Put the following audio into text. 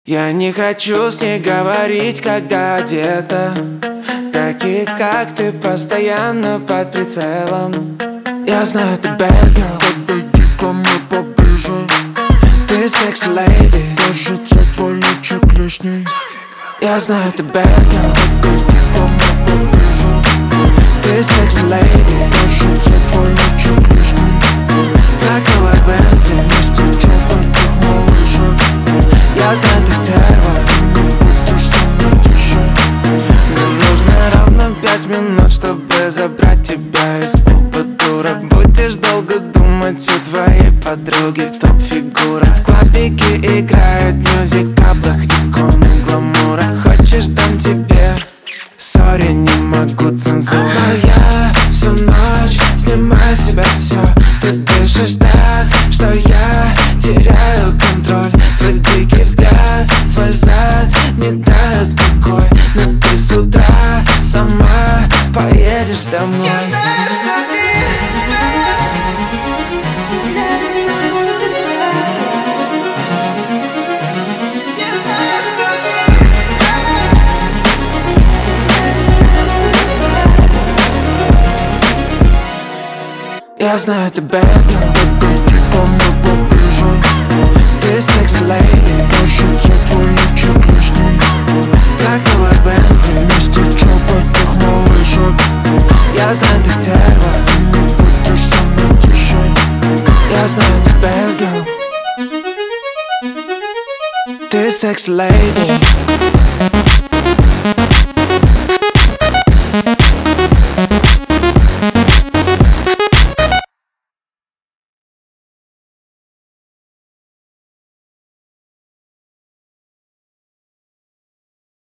Я не хочу с ней говорить, когда одета. Такие, как ты, постоянно под прицелом. Я знаю, ты bad girl. Подойди ко мне поближе. Ты секс-леди. Кажется, твой личик лишний. Я знаю, ты bad girl. Подойди ко мне поближе. Ты секс-леди. Кажется, твой личик лишний. Как новая Бентли. Не встречал таких малышек. Я знаю, ты стерва. Не будешь со мной тише. Мне нужно ровно 5 минут, чтобы забрать тебя из клуба, дура. Будешь долго думать, у твоей подруги топ-фигура. В клабике играет мьюзик, в каблах иконы гламура. Хочешь, дам тебе? Сори, не могу, цензура. Я всю ночь снимаю с себя все. Ты дышишь так, что я теряю контроль. Твой дикий взгляд, твой зад не дают покой. Но ты с утра сама поедешь домой. Я знаю, что ты Я знаю, ты bad girl. Подойди ко мне поближе. Ты секс-леди. Кажется, твой личик лишний. Как новая Бентли. Не встречал таких малышек. Я знаю, ты стерва. Не будешь со мной тише. Я знаю, ты bad girl. Ты секс-леди.